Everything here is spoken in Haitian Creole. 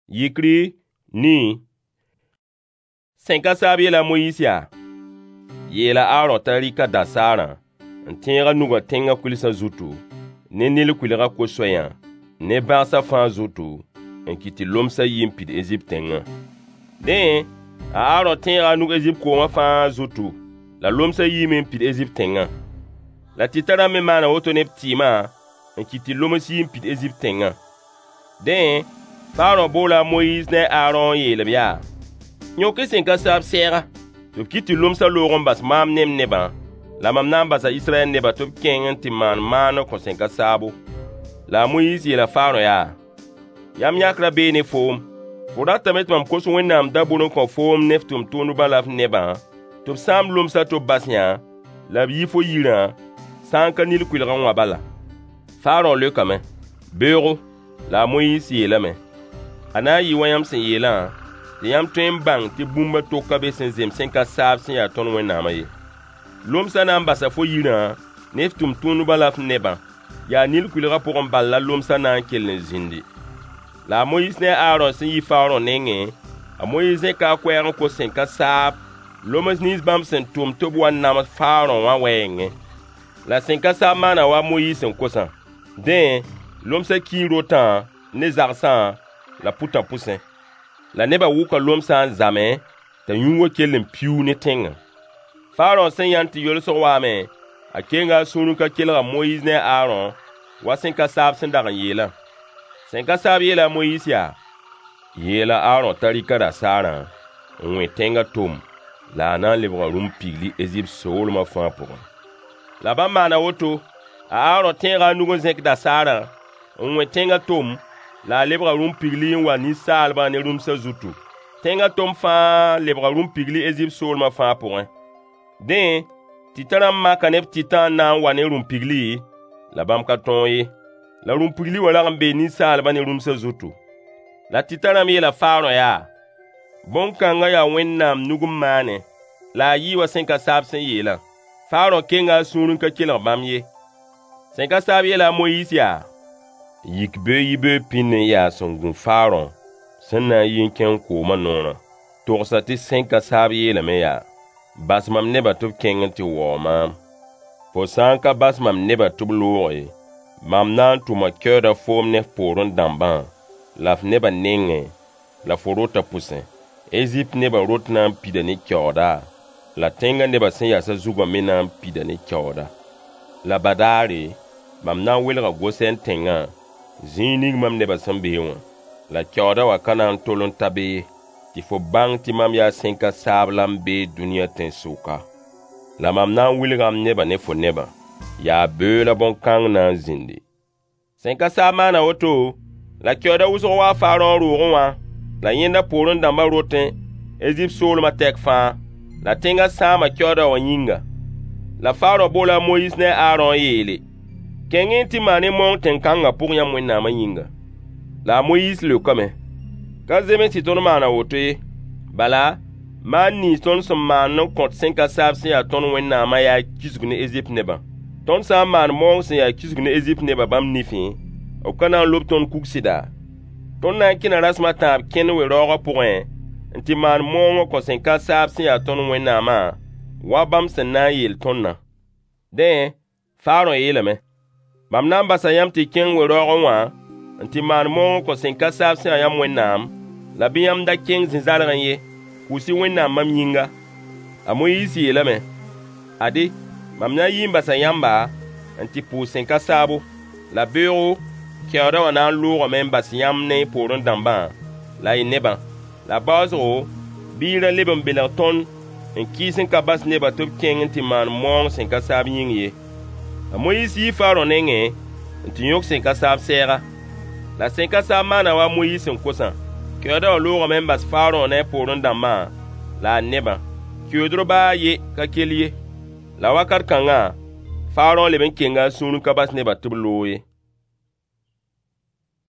Yikri ni senka sabi la Moïse yela Aaron tarika da Sara ntinga nuga tenga kulisa zutu ne nil kulira ko soyan ne bansa fan zutu en kiti lomsa yimpid Egyptenga den Aaron tenga nuga Egypt ko ma fan zutu la lomsa yimpid Egyptenga la titara me mana woto ne ptima en kiti lomsa yimpid Egyptenga den Pharaon bola Moïse ne Aaron yelebya nyoke senka sab sera to kiti lomsa logon bas mam nem neba la mam nan basa Israël neba to kengen ti man ko senka sabu la Moïse yela Pharaon yam yakra be ne fom foda tamet mam ko so wenam da bonon ko fom neftum tonu balaf neba to sam lomsa to basnya la yi fo yira sanka nil kulran wa bala Pharaon le kame beuro la Moïse yelame ana yi wayam sen yela ti yam tuen bang ti bumba toka be sen zem senka sab sen ya ton wen namaye lomsa na mbasa fo yira neftum tunu balaf neba ya nil kulira pour mballa lomsa na kelen zindi la Moïse ne Aaron sen yi Pharaon nenge a Moïse ka kwer ko senka sab lomas nis bam sen tum to bwan na Pharaon wa wenge la senka sab mana wa Moïse en kosa den lomsa ki rotan ne zarsan la puta pusin la neba wuka lomsa zame ta yunwo kelen piu ne tenga Pharaon sen yanti yol so wame a kenga sunu ka kelga Moïse ne Aaron wa senka sab sen daga yela senka sab yela Moïse yela Aaron tarika da Sara onwe tenga tom la nan lebra rum pigli Egypt sol ma fa pour la ba mana woto Aaron tenga nugo zek da Sara onwe tenga tom la lebra rum pigli wa ni salba ne rum sa zutu tenga tom fa lebra rum pigli Egypt sol ma fa pour den titara ma kanep titan na wa ne rum pigli la bam ka tonye la rum pigli wala gambe ni salba ne rum sa zutu la titara mi la Pharaon bon kanga ya wennam nugum mane la yi wa senka sab sen yela Pharaon kenga sunun ka kila bam ye senka sab yela Moïse yikbe yibe pinne ya songun Pharaon sanna yin ken ko manona torsa ti senka sab yela me basmam neba tub kengen ti wo mam fo sanka basmam neba tub lori mam nan tuma kyoda fom ne poron damban laf neba nenge la forota pusen Egypt neba rotna pida ne kyoda la tenga neba sen ya sa zuga mena pida ne kyoda la badari mam nan welga gosen tenga zinig mam neba sambewa la kyoda wa kanan tolon tabe ti fo bang ti mam ya senka sablam be dunia ten suka la mam nan wilgam neba ne fo neba ya be la bon kang nan zindi senka sama na woto la kyoda uso wa Pharaon ruwa la yenda poron damba roten Egypt sol ma tek fa la tenga sama kyoda wa nyinga la Pharaon bola Moïse ne Aaron yele kengen ti mane mon ten kanga pour ya mwenna ma nyinga la Moïse le kame ka zeme ti ton mana woto bala man ni ton som man non kont senka sab sen ya ton wenna ma ya kisugune Egypt neba ton sa man mon sen ya kisugune Egypt neba bam nifi o kana lop ton kuksida ton na kina rasma tab ken we roga point nti man mon ko senka sab sen ya ton wenna ma wa bam sen na yel tonna den Pharaon yelame bam nan basa yam ti ken we roga wa nti man mon ko senka sab sen ya wennam la biyam da king zinzalran ye kusi wennam mam yinga a Moïse yelame ade mam na yimba sa yamba anti pu senka sabu la beuro kyoda wana luro men bas yam ne poron damba la ineba la bazo bira lebam belaton en kisen ka bas neba top king anti man mon senka sab yinge a Moïse yi Pharaon nenge anti yok senka sab sera la senka sab mana wa Moïse en kosan kyoda luro men bas Pharaon ne poron damba la neba kyodro ba ye ka keliye la wakar kanga Pharaon leben kenga sunu kabas neba tubloye